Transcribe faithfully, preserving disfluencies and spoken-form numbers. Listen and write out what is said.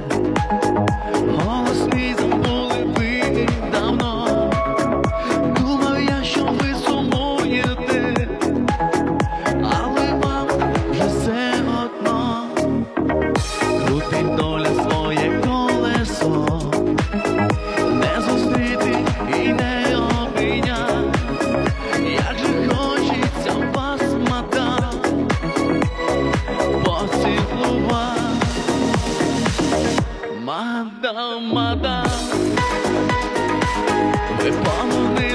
голос мій забули ви давно. Думав я, що ви сумуєте, але вам вже все одно. Крутить доля своє колесо, не зустріти і не обійняти. Як же хочеться вас, мадам, поцілувати. Мадам, мадам, ви полонили